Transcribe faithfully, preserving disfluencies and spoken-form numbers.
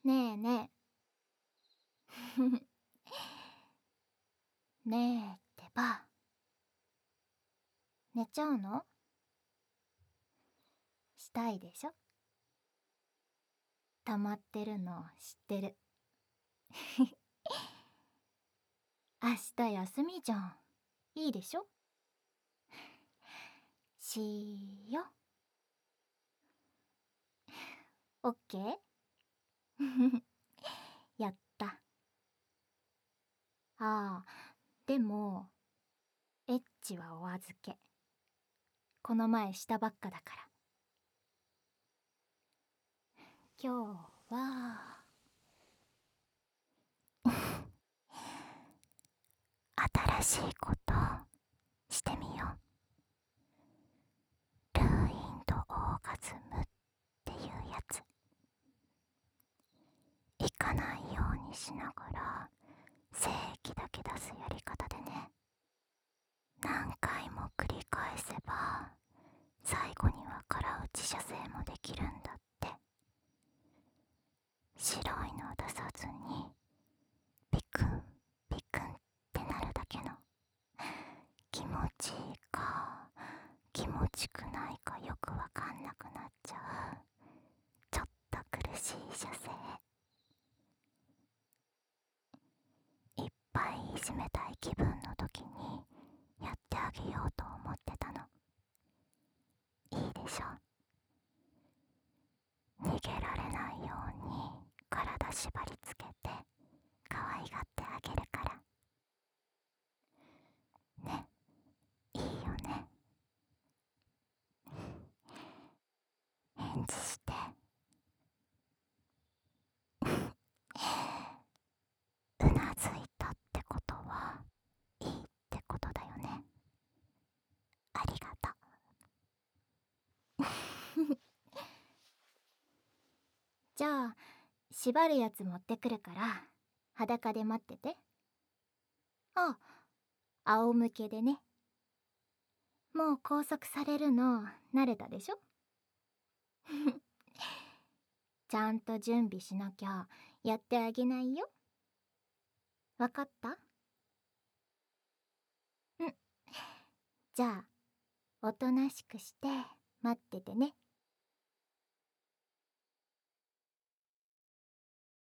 ねえねえ。ねえってば。寝ちゃうの？したいでしょ？溜まってるの知ってる。明日休みじゃん。いいでしょ？しよ。オッケー？やった。ああ、でも、エッチはお預け。この前したばっかだから。今日は新しいことしてみよう。ルーインドオーガズムっていうやつ。行かないようにしながら精液だけ出すやり方でね。何回も繰り返せば最後には空打ち射精もできるんだって。白いの出さずにピクンピクンってなるだけの。気持ちいいか気持ちくないかよくわかんなくなっちゃうちょっと苦しい射精。いっぱいいじめたい気分の時にやってあげようと思ってたの。いいでしょ？逃げられないように体縛りつけて可愛がってあげるからね。いいよね？返事して。うなずいたってことはいいってことだよね。ありがとう。じゃあ縛るやつ持ってくるから裸で待ってて。あ、仰向けでね。もう拘束されるの慣れたでしょ？ちゃんと準備しなきゃやってあげないよ。わかった？うん。じゃあおとなしくして待っててね。